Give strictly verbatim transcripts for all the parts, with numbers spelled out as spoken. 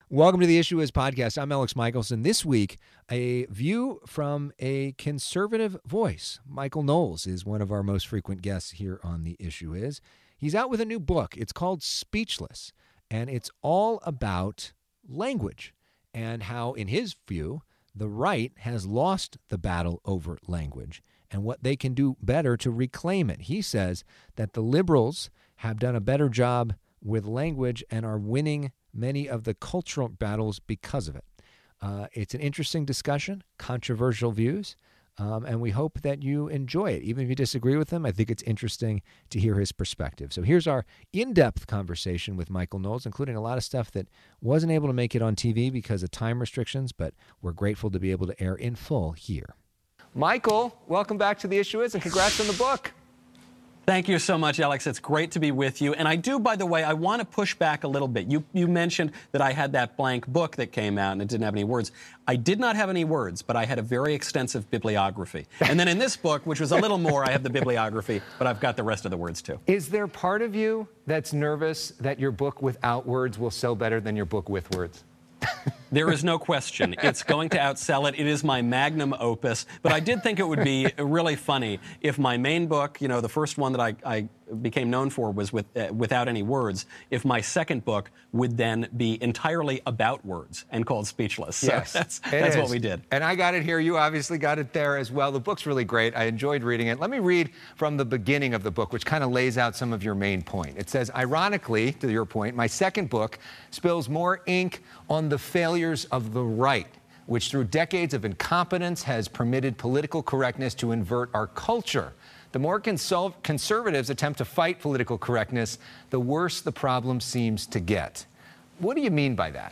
Welcome to the Issue Is podcast. I'm Alex Michelson. This week, a view from a conservative voice. Michael Knowles is one of our most frequent guests here on The Issue Is. He's out with a new book. It's called Speechless, and it's all about language and how, in his view, the right has lost the battle over language and what they can do better to reclaim it. He says that the liberals have done a better job with language and are winning many of the cultural battles because of it. Uh, it's an interesting discussion, controversial views, um, and we hope that you enjoy it. Even if you disagree with him, I think it's interesting to hear his perspective. So here's our in-depth conversation with Michael Knowles, including a lot of stuff that wasn't able to make it on T V because of time restrictions, but we're grateful to be able to air in full here. Michael, welcome back to The Issue Is, and congrats on the book. Thank you so much, Alex. It's great to be with you. And I do, by the way, I want to push back a little bit. You you mentioned that I had that blank book that came out and it didn't have any words. I did not have any words, but I had a very extensive bibliography. And then in this book, which was a little more, I have the bibliography, but I've got the rest of the words too. Is there part of you that's nervous that your book without words will sell better than your book with words? There is no question. It's going to outsell it. It is my magnum opus. But I did think it would be really funny if my main book, you know, the first one that I, I became known for was with, uh, without any words, if my second book would then be entirely about words and called Speechless. So yes, that's, that's what we did. And I got it here. You obviously got it there as well. The book's really great. I enjoyed reading it. Let me read from the beginning of the book, which kind of lays out some of your main point. It says, ironically, to your point, my second book spills more ink on the failures of the right, which through decades of incompetence has permitted political correctness to invert our culture. The more consol- conservatives attempt to fight political correctness, the worse the problem seems to get. What do you mean by that?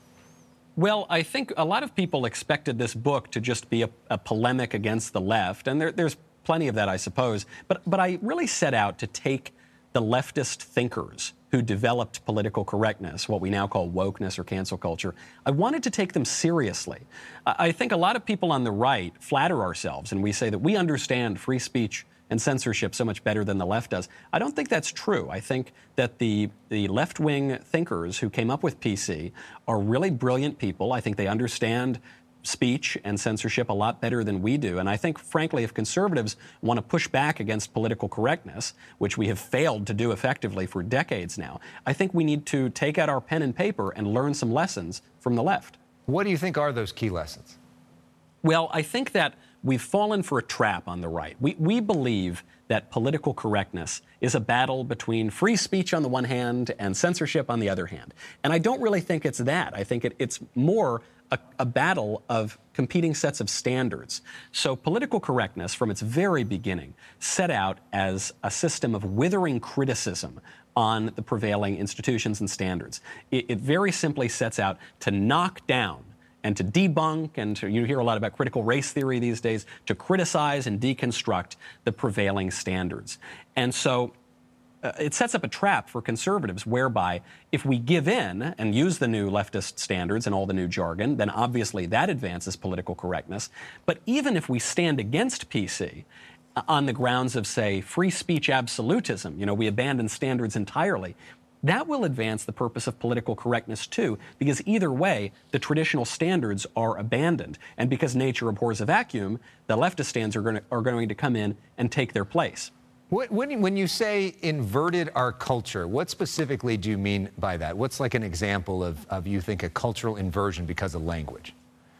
Well, I think a lot of people expected this book to just be a, a polemic against the left, and there, there's plenty of that, I suppose. But, but I really set out to take the leftist thinkers who developed political correctness, what we now call wokeness or cancel culture. I wanted to take them seriously. I think a lot of people on the right flatter ourselves, and we say that we understand free speech and censorship so much better than the left does. I don't think that's true. I think that the, the left-wing thinkers who came up with P C are really brilliant people. I think they understand speech and censorship a lot better than we do. And I think, frankly, if conservatives want to push back against political correctness, which we have failed to do effectively for decades now, I think we need to take out our pen and paper and learn some lessons from the left. What do you think are those key lessons? Well, I think that we've fallen for a trap on the right. We, we believe that political correctness is a battle between free speech on the one hand and censorship on the other hand. And I don't really think it's that. I think it, it's more a, a battle of competing sets of standards. So political correctness, from its very beginning, set out as a system of withering criticism on the prevailing institutions and standards. It, it very simply sets out to knock down and to debunk, and to, you hear a lot about critical race theory these days, to criticize and deconstruct the prevailing standards. And so uh, it sets up a trap for conservatives whereby if we give in and use the new leftist standards and all the new jargon, then obviously that advances political correctness. But even if we stand against P C uh, on the grounds of, say, free speech absolutism, you know, we abandon standards entirely, that will advance the purpose of political correctness, too, because either way, the traditional standards are abandoned. And because nature abhors a vacuum, the leftist stands are going to, are going to come in and take their place. What, when, when you say inverted our culture, what specifically do you mean by that? What's like an example of, of you think, a cultural inversion because of language?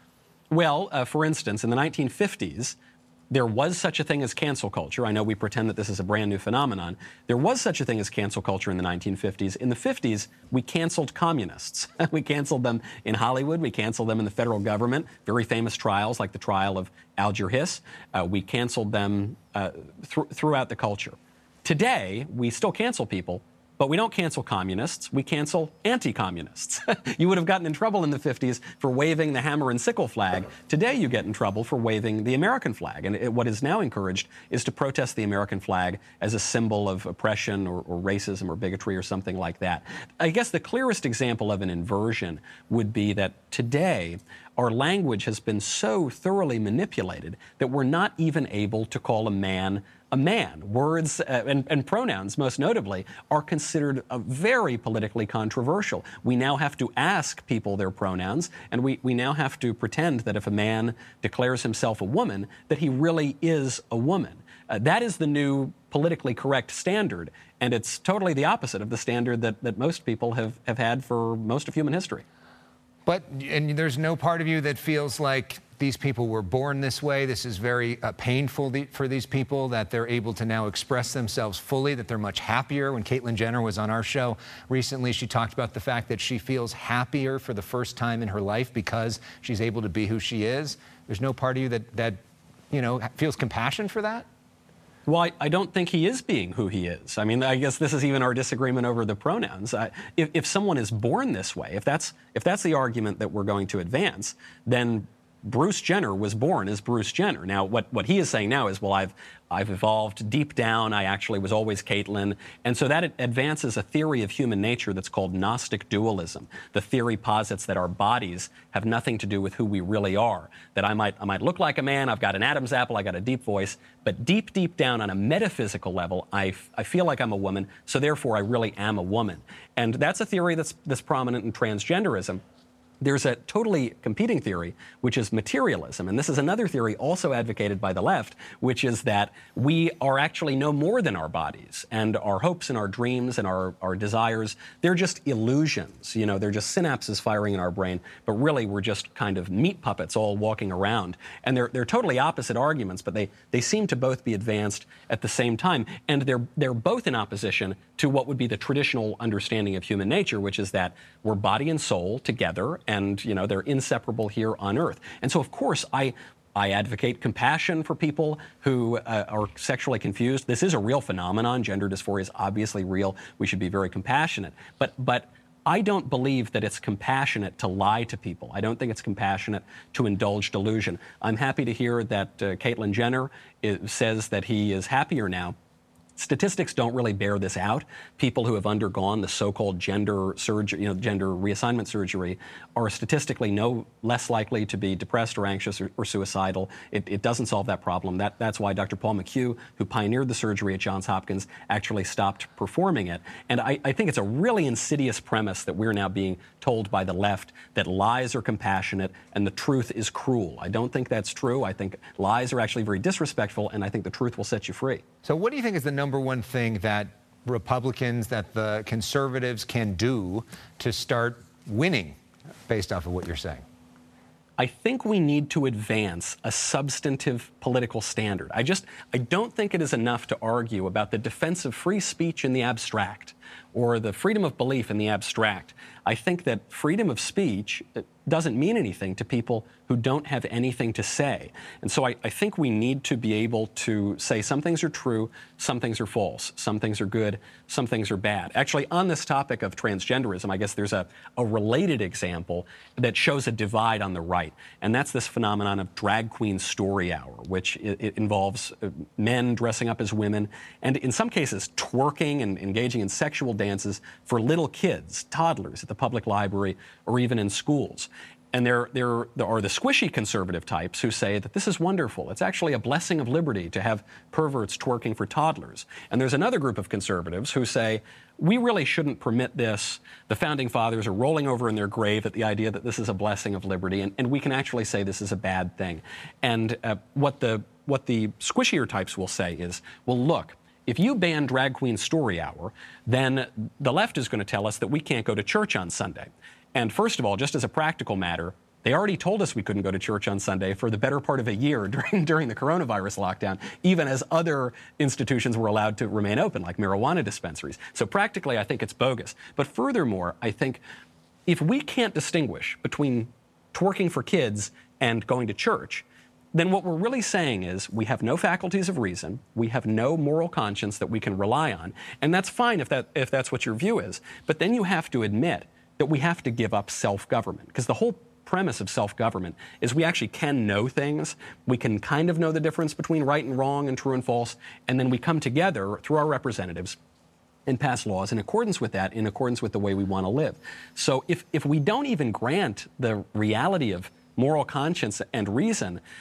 Well, uh, for instance, in the nineteen fifties, there was such a thing as cancel culture. I know we pretend that this is a brand new phenomenon. There was such a thing as cancel culture in the nineteen fifties. In the fifties, we canceled communists. We canceled them in Hollywood. We canceled them in the federal government. Very famous trials like the trial of Alger Hiss. Uh, we canceled them uh, th- throughout the culture. Today, we still cancel people, but we don't cancel communists. We cancel anti-communists. You would have gotten in trouble in the fifties for waving the hammer and sickle flag. Today you get in trouble for waving the American flag. And it, what is now encouraged is to protest the American flag as a symbol of oppression or, or racism or bigotry or something like that. I guess the clearest example of an inversion would be that today our language has been so thoroughly manipulated that we're not even able to call a man a man. Words uh, and, and pronouns, most notably, are considered uh, very politically controversial. We now have to ask people their pronouns, and we, we now have to pretend that if a man declares himself a woman, that he really is a woman. Uh, that is the new politically correct standard, and it's totally the opposite of the standard that, that most people have, have had for most of human history. But and there's no part of you that feels like these people were born this way. This is very uh, painful the, for these people, that they're able to now express themselves fully, that they're much happier. When Caitlyn Jenner was on our show recently, she talked about the fact that she feels happier for the first time in her life because she's able to be who she is. There's no part of you that, that you know, feels compassion for that? Well, I, I don't think he is being who he is. I mean, I guess this is even our disagreement over the pronouns. I, if, if someone is born this way, if that's, if that's the argument that we're going to advance, then Bruce Jenner was born as Bruce Jenner. Now, what, what he is saying now is, well, I've, I've evolved deep down. I actually was always Caitlyn. And so that advances a theory of human nature that's called Gnostic dualism. The theory posits that our bodies have nothing to do with who we really are, that I might, I might look like a man, I've got an Adam's apple, I got a deep voice, but deep, deep down on a metaphysical level, I, I feel like I'm a woman, so therefore I really am a woman. And that's a theory that's, that's prominent in transgenderism. There's a totally competing theory, which is materialism. And this is another theory also advocated by the left, which is that we are actually no more than our bodies. And our hopes and our dreams and our, our desires, they're just illusions. You know, they're just synapses firing in our brain. But really, we're just kind of meat puppets all walking around. And they're, they're totally opposite arguments, but they, they seem to both be advanced at the same time. And they're, they're both in opposition to what would be the traditional understanding of human nature, which is that we're body and soul together, and, you know, they're inseparable here on Earth. And so, of course, I, I advocate compassion for people who uh, are sexually confused. This is a real phenomenon. Gender dysphoria is obviously real. We should be very compassionate. But, but I don't believe that it's compassionate to lie to people. I don't think it's compassionate to indulge delusion. I'm happy to hear that uh, Caitlyn Jenner is, says that he is happier now. Statistics don't really bear this out. People who have undergone the so-called gender surgery, you know, gender reassignment surgery, are statistically no less likely to be depressed or anxious or, or suicidal. It, it doesn't solve that problem. That, that's why Doctor Paul McHugh, who pioneered the surgery at Johns Hopkins, actually stopped performing it. And I, I think it's a really insidious premise that we're now being told by the left that lies are compassionate and the truth is cruel. I don't think that's true. I think lies are actually very disrespectful, and I think the truth will set you free. So what do you think is the number one thing that Republicans, that the conservatives can do to start winning based off of what you're saying? I think we need to advance a substantive political standard. I just, I don't think it is enough to argue about the defense of free speech in the abstract or the freedom of belief in the abstract. I think that freedom of speech doesn't mean anything to people who don't have anything to say. And so I, I think we need to be able to say some things are true, some things are false, some things are good, some things are bad. Actually, on this topic of transgenderism, I guess there's a, a related example that shows a divide on the right. And that's this phenomenon of drag queen story hour, which it, it involves men dressing up as women, and in some cases twerking and engaging in sexual dances for little kids, toddlers, at the public library or even in schools. And there, there, there are the squishy conservative types who say that this is wonderful. It's actually a blessing of liberty to have perverts twerking for toddlers. And there's another group of conservatives who say, we really shouldn't permit this. The founding fathers are rolling over in their grave at the idea that this is a blessing of liberty, and, and we can actually say this is a bad thing. And uh, what the, what the squishier types will say is, well, look, if you ban drag queen story hour, then the left is going to tell us that we can't go to church on Sunday. And first of all, just as a practical matter, they already told us we couldn't go to church on Sunday for the better part of a year during, during the coronavirus lockdown, even as other institutions were allowed to remain open, like marijuana dispensaries. So practically, I think it's bogus. But furthermore, I think if we can't distinguish between twerking for kids and going to church, then what we're really saying is we have no faculties of reason, we have no moral conscience that we can rely on, and that's fine if, that, if that's what your view is. But then you have to admit that we have to give up self-government, because the whole premise of self-government is we actually can know things. We can kind of know the difference between right and wrong and true and false, and then we come together through our representatives and pass laws in accordance with that, in accordance with the way we want to live. So if, if we don't even grant the reality of moral conscience and reason,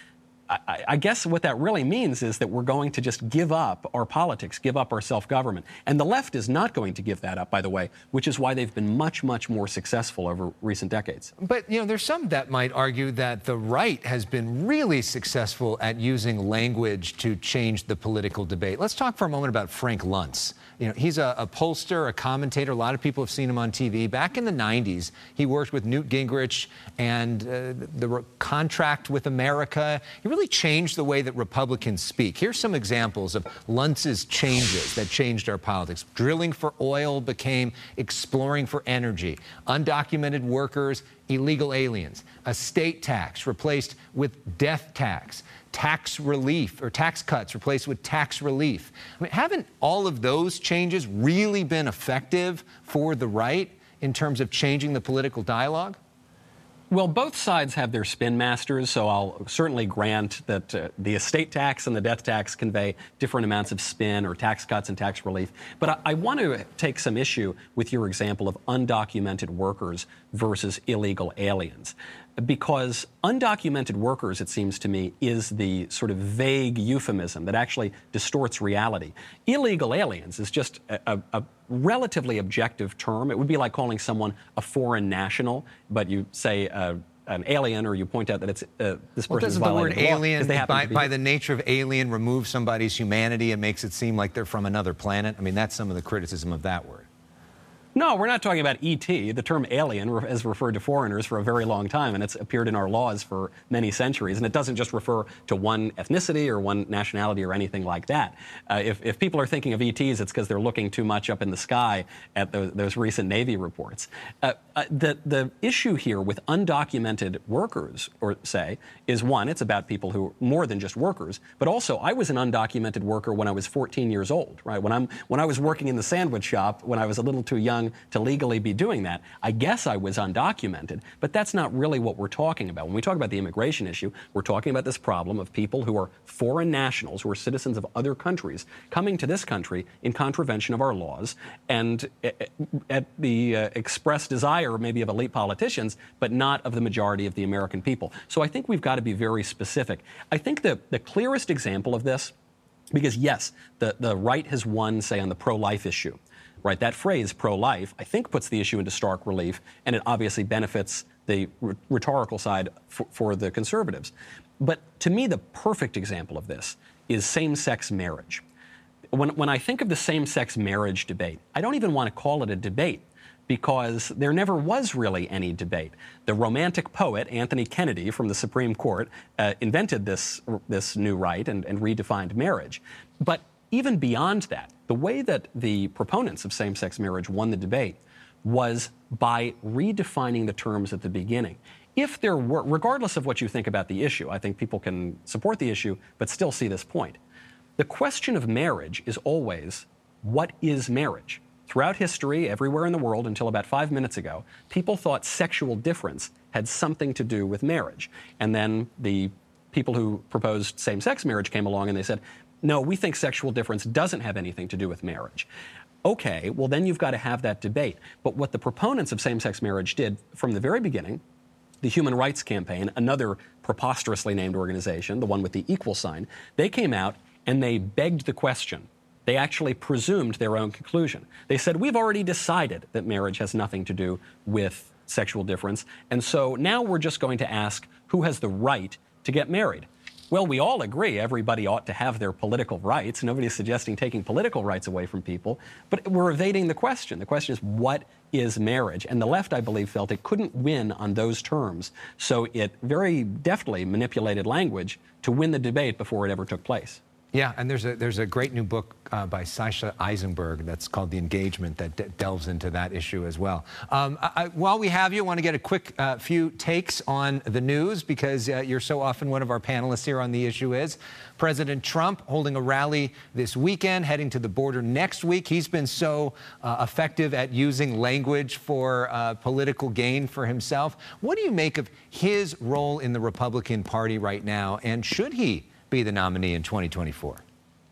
I, I guess what that really means is that we're going to just give up our politics, give up our self-government. And the left is not going to give that up, by the way, which is why they've been much, much more successful over recent decades. But, you know, there's some that might argue that the right has been really successful at using language to change the political debate. Let's talk for a moment about Frank Luntz. You know, he's a, a pollster, a commentator. A lot of people have seen him on T V. Back in the nineties, he worked with Newt Gingrich and uh, the contract with America. He really changed the way that Republicans speak. Here's some examples of Luntz's changes that changed our politics. Drilling for oil became exploring for energy. Undocumented workers, illegal aliens. Estate tax replaced with death tax. Tax relief or tax cuts replaced with tax relief. I mean, haven't all of those changes really been effective for the right in terms of changing the political dialogue? Well, both sides have their spin masters, so I'll certainly grant that uh, the estate tax and the death tax convey different amounts of spin, or tax cuts and tax relief. But I, I want to take some issue with your example of undocumented workers versus illegal aliens. Because undocumented workers, it seems to me, is the sort of vague euphemism that actually distorts reality. Illegal aliens is just a, a, a relatively objective term. It would be like calling someone a foreign national, but you say uh, an alien, or you point out that it's uh, this person well, is violating the law. Doesn't the word alien, they by, to be by the nature of alien, remove somebody's humanity and makes it seem like they're from another planet? I mean, that's some of the criticism of that word. No, we're not talking about E T. The term alien has referred to foreigners for a very long time, and it's appeared in our laws for many centuries. And it doesn't just refer to one ethnicity or one nationality or anything like that. Uh, if, if people are thinking of E Ts, it's because they're looking too much up in the sky at those, those recent Navy reports. Uh, uh, the, the issue here with undocumented workers, or say, is one, it's about people who are more than just workers, but also I was an undocumented worker when I was fourteen years old, right? When, I'm, when I was working in the sandwich shop, when I was a little too young to legally be doing that, I guess I was undocumented, but that's not really what we're talking about. When we talk about the immigration issue, we're talking about this problem of people who are foreign nationals, who are citizens of other countries, coming to this country in contravention of our laws, and at the uh, express desire maybe of elite politicians, but not of the majority of the American people. So I think we've got to be very specific. I think the, the clearest example of this, because yes, the, the right has won, say, on the pro-life issue. Right, that phrase, pro-life, I think puts the issue into stark relief, and it obviously benefits the rhetorical side for, for the conservatives. But to me, the perfect example of this is same-sex marriage. When, when I think of the same-sex marriage debate, I don't even want to call it a debate, because there never was really any debate. The romantic poet, Anthony Kennedy from the Supreme Court, uh, invented this, this new right and, and redefined marriage. But even beyond that, the way that the proponents of same-sex marriage won the debate was by redefining the terms at the beginning. If there were, regardless of what you think about the issue, I think people can support the issue but still see this point. The question of marriage is always, what is marriage? Throughout history, everywhere in the world, until about five minutes ago, people thought sexual difference had something to do with marriage. And then the people who proposed same-sex marriage came along and they said, no, we think sexual difference doesn't have anything to do with marriage. Okay, well, then you've got to have that debate. But what the proponents of same-sex marriage did from the very beginning, the Human Rights Campaign, another preposterously named organization, the one with the equal sign, they came out and they begged the question. They actually presumed their own conclusion. They said, we've already decided that marriage has nothing to do with sexual difference, and so now we're just going to ask who has the right to get married. Well, we all agree everybody ought to have their political rights. Nobody's suggesting taking political rights away from people, but we're evading the question. The question is, what is marriage? And the left, I believe, felt it couldn't win on those terms, so it very deftly manipulated language to win the debate before it ever took place. Yeah, and there's a there's a great new book uh, by Sasha Eisenberg that's called The Engagement that de delves into that issue as well. Um, I, I, while we have you, I want to get a quick uh, few takes on the news, because uh, you're so often one of our panelists here on The Issue Is. President Trump holding a rally this weekend, heading to the border next week. He's been so uh, effective at using language for uh, political gain for himself. What do you make of his role in the Republican Party right now, and should he be the nominee in twenty twenty-four?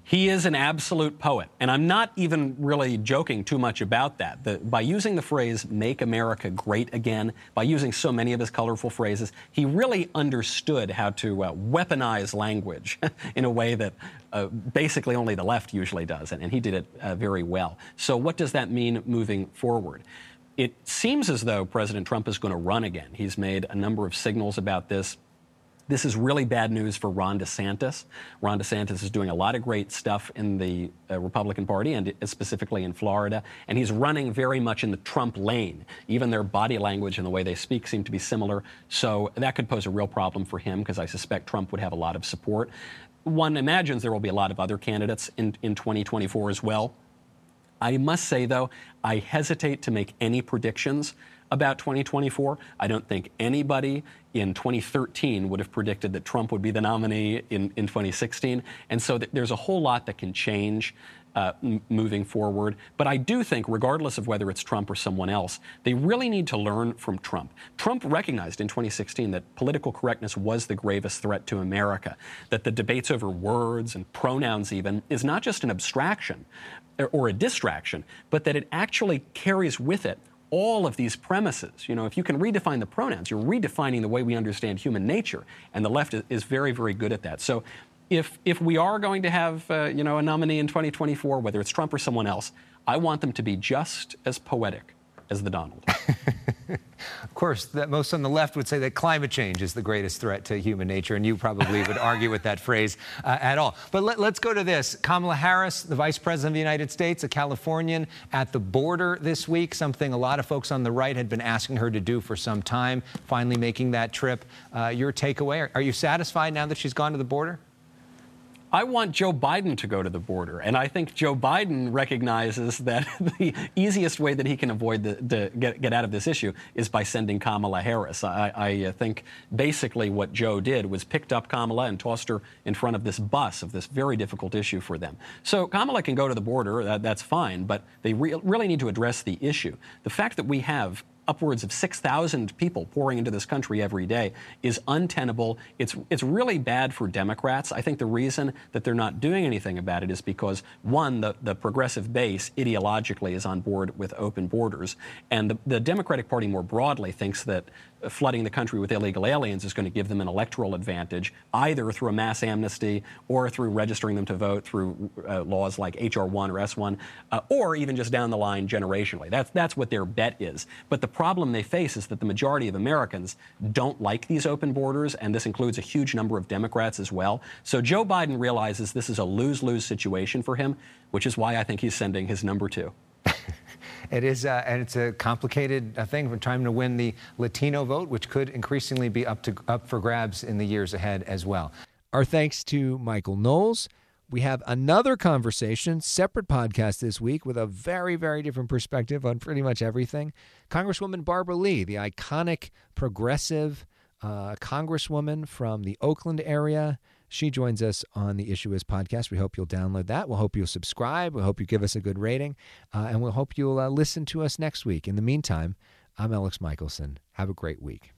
He is an absolute poet, and I'm not even really joking too much about that. The, by using the phrase, make America great again, by using so many of his colorful phrases, he really understood how to uh, weaponize language in a way that uh, basically only the left usually does, and, and he did it uh, very well. So what does that mean moving forward? It seems as though President Trump is going to run again. He's made a number of signals about this. This is really bad news for Ron DeSantis. Ron DeSantis is doing a lot of great stuff in the uh, Republican Party, and specifically in Florida, and he's running very much in the Trump lane. Even their body language and the way they speak seem to be similar, so that could pose a real problem for him, because I suspect Trump would have a lot of support. One imagines there will be a lot of other candidates in, in twenty twenty-four as well. I must say, though, I hesitate to make any predictions about twenty twenty-four. I don't think anybody in twenty thirteen would have predicted that Trump would be the nominee in, in twenty sixteen. And so th- there's a whole lot that can change uh, m- moving forward. But I do think, regardless of whether it's Trump or someone else, they really need to learn from Trump. Trump recognized in twenty sixteen that political correctness was the gravest threat to America, that the debates over words and pronouns even is not just an abstraction or, or a distraction, but that it actually carries with it all of these premises. You know, if you can redefine the pronouns, you're redefining the way we understand human nature, and the left is very, very good at that. So if if we are going to have, uh, you know, a nominee in twenty twenty-four, whether it's Trump or someone else, I want them to be just as poetic as the Donald. Of course, that most on the left would say that climate change is the greatest threat to human nature, and you probably would argue with that phrase uh, at all. But let, let's go to this. Kamala Harris, the Vice President of the United States, a Californian, at the border this week, something a lot of folks on the right had been asking her to do for some time, finally making that trip. Uh, your takeaway, are, are you satisfied now that she's gone to the border? I want Joe Biden to go to the border, and I think Joe Biden recognizes that the easiest way that he can avoid the, the get, get out of this issue is by sending Kamala Harris. I, I think basically what Joe did was picked up Kamala and tossed her in front of this bus of this very difficult issue for them. So Kamala can go to the border, that, that's fine, but they re- really need to address the issue. The fact that we have upwards of six thousand people pouring into this country every day is untenable. It's it's really bad for Democrats. I think the reason that they're not doing anything about it is because, one, the, the progressive base ideologically is on board with open borders, and the, the Democratic Party more broadly thinks that flooding the country with illegal aliens is going to give them an electoral advantage, either through a mass amnesty or through registering them to vote through uh, laws like H R one or S one, uh, or even just down the line generationally. That's, that's what their bet is. But the problem they face is that the majority of Americans don't like these open borders, and this includes a huge number of Democrats as well. So Joe Biden realizes this is a lose-lose situation for him, which is why I think he's sending his number two. It is, uh, and it's a complicated uh, thing. We're trying to win the Latino vote, which could increasingly be up to up for grabs in the years ahead as well. Our thanks to Michael Knowles. We have another conversation, separate podcast this week with a very, very different perspective on pretty much everything. Congresswoman Barbara Lee, the iconic progressive uh, congresswoman from the Oakland area. She joins us on the Issue Is podcast. We hope you'll download that. We'll hope you'll subscribe. We hope you give us a good rating. Uh, and we'll hope you'll uh, listen to us next week. In the meantime, I'm Alex Michelson. Have a great week.